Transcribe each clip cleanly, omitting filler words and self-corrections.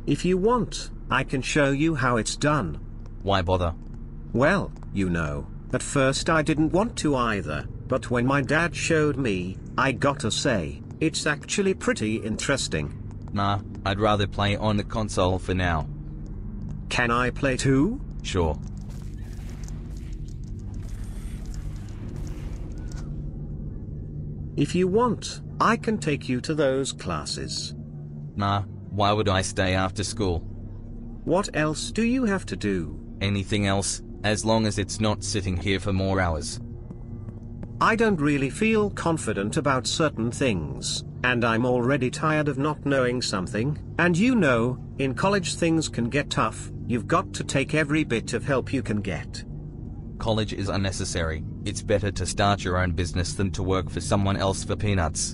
If you want, I can show you how it's done. Why bother? Well, at first I didn't want to either, but when my dad showed me, I gotta say, it's actually pretty interesting. Nah, I'd rather play on the console for now. Can I play too? Sure. If you want, I can take you to those classes. Nah, why would I stay after school? What else do you have to do? Anything else, as long as it's not sitting here for more hours. I don't really feel confident about certain things, and I'm already tired of not knowing something, and in college things can get tough. You've got to take every bit of help you can get. College is unnecessary. It's better to start your own business than to work for someone else for peanuts.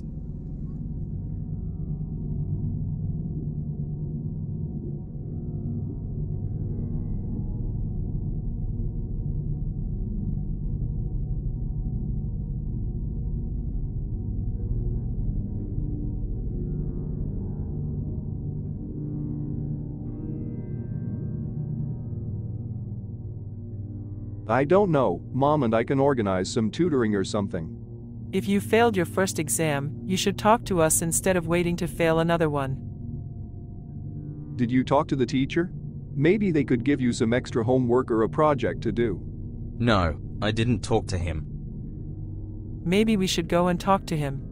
I don't know, Mom, and I can organize some tutoring or something. If you failed your first exam, you should talk to us instead of waiting to fail another one. Did you talk to the teacher? Maybe they could give you some extra homework or a project to do. No, I didn't talk to him. Maybe we should go and talk to him.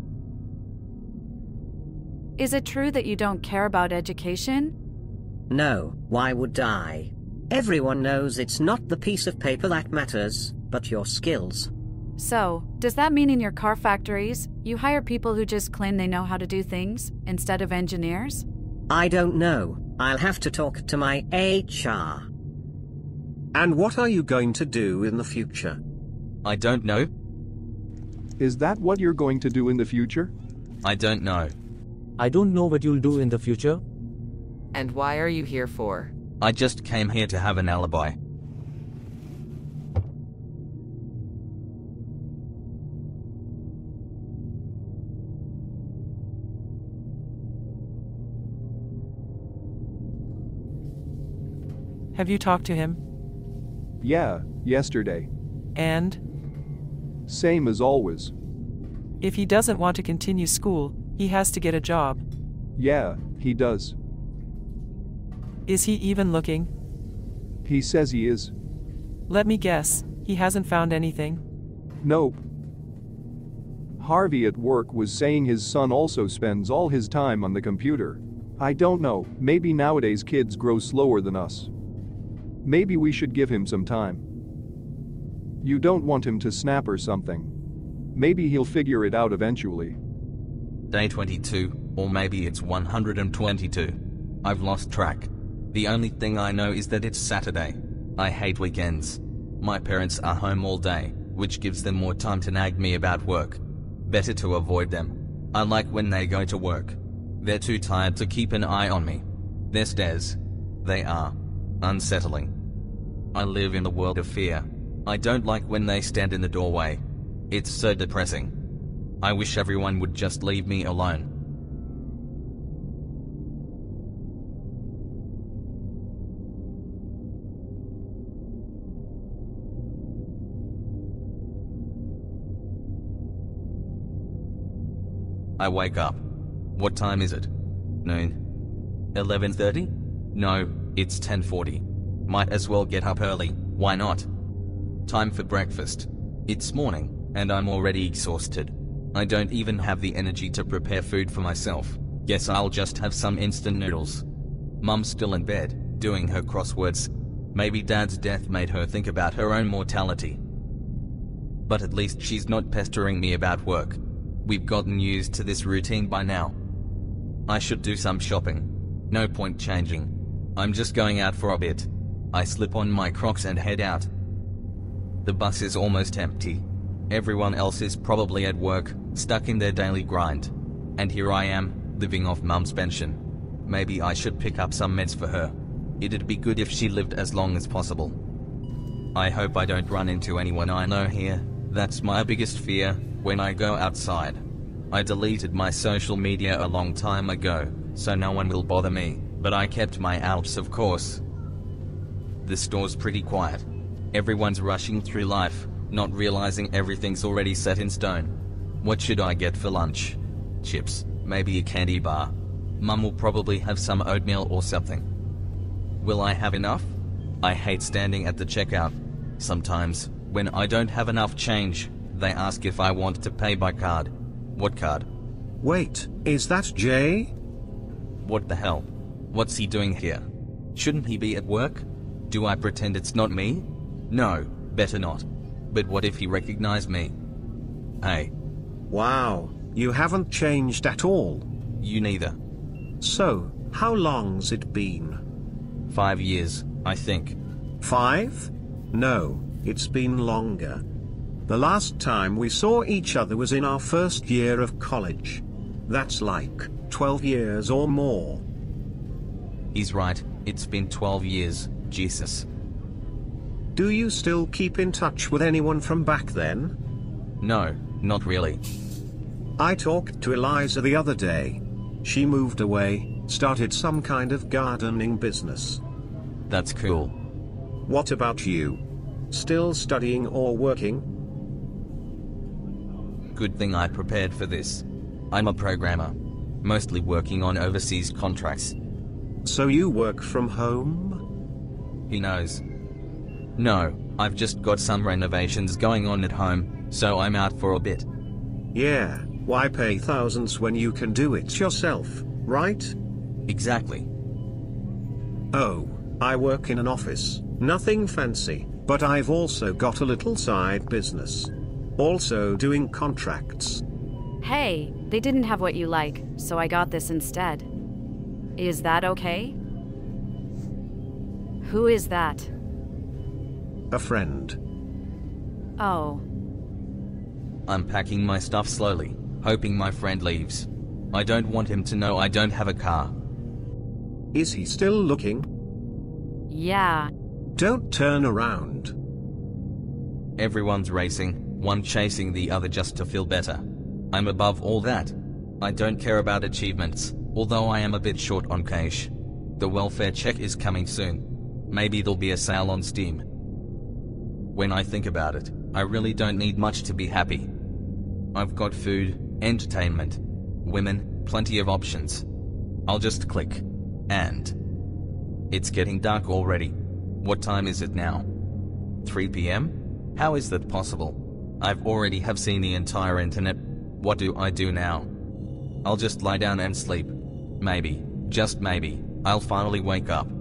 Is it true that you don't care about education? No, why would I? Everyone knows it's not the piece of paper that matters, but your skills. So, does that mean in your car factories, you hire people who just claim they know how to do things, instead of engineers? I don't know. I'll have to talk to my HR. And what are you going to do in the future? I don't know. Is that what you're going to do in the future? I don't know. I don't know what you'll do in the future. And why are you here for? I just came here to have an alibi. Have you talked to him? Yeah, yesterday. And? Same as always. If he doesn't want to continue school, he has to get a job. Yeah, he does. Is he even looking? He says he is. Let me guess, he hasn't found anything? Nope. Harvey at work was saying his son also spends all his time on the computer. I don't know, maybe nowadays kids grow slower than us. Maybe we should give him some time. You don't want him to snap or something. Maybe he'll figure it out eventually. Day 22, or maybe it's 122. I've lost track. The only thing I know is that it's Saturday. I hate weekends. My parents are home all day, which gives them more time to nag me about work. Better to avoid them. I like when they go to work. They're too tired to keep an eye on me. Their stares. They are unsettling. I live in the world of fear. I don't like when they stand in the doorway. It's so depressing. I wish everyone would just leave me alone. I wake up. What time is it? Noon? 11:30? No, it's 10:40. Might as well get up early, why not? Time for breakfast. It's morning, and I'm already exhausted. I don't even have the energy to prepare food for myself. Guess I'll just have some instant noodles. Mum's still in bed, doing her crosswords. Maybe Dad's death made her think about her own mortality. But at least she's not pestering me about work. We've gotten used to this routine by now. I should do some shopping. No point changing. I'm just going out for a bit. I slip on my Crocs and head out. The bus is almost empty. Everyone else is probably at work, stuck in their daily grind. And here I am, living off Mum's pension. Maybe I should pick up some meds for her. It'd be good if she lived as long as possible. I hope I don't run into anyone I know here. That's my biggest fear when I go outside. I deleted my social media a long time ago, so no one will bother me, But I kept my Alps, of course. The store's pretty quiet. Everyone's rushing through life, not realizing everything's already set in stone. What should I get for lunch? Chips, maybe a candy bar. Mum will probably have some oatmeal or something. Will I have enough? I hate standing at the checkout. Sometimes, when I don't have enough change, they ask if I want to pay by card. What card? Wait, is that Jay? What the hell? What's he doing here? Shouldn't he be at work? Do I pretend it's not me? No, better not. But what if he recognized me? Hey. Wow, you haven't changed at all. You neither. So, how long's it been? 5 years, I think. 5? No, it's been longer. The last time we saw each other was in our first year of college. That's like 12 years or more. He's right, it's been 12 years, Jesus. Do you still keep in touch with anyone from back then? No, not really. I talked to Eliza the other day. She moved away, started some kind of gardening business. That's cool. What about you? Still studying or working? Good thing I prepared for this. I'm a programmer, mostly working on overseas contracts. So you work from home? He knows. No, I've just got some renovations going on at home, so I'm out for a bit. Yeah, why pay thousands when you can do it yourself, right? Exactly. Oh, I work in an office, nothing fancy, but I've also got a little side business. Also doing contracts. Hey, they didn't have what you like, so I got this instead. Is that okay? Who is that? A friend. Oh. I'm packing my stuff slowly, hoping my friend leaves. I don't want him to know I don't have a car. Is he still looking? Yeah. Don't turn around. Everyone's racing, one chasing the other just to feel better. I'm above all that. I don't care about achievements, although I am a bit short on cash. The welfare check is coming soon. Maybe there'll be a sale on Steam. When I think about it, I really don't need much to be happy. I've got food, entertainment, women, plenty of options. I'll just click. And it's getting dark already. What time is it now? 3 p.m? How is that possible? I've already have seen the entire internet. What do I do now? I'll just lie down and sleep. Maybe, just maybe, I'll finally wake up.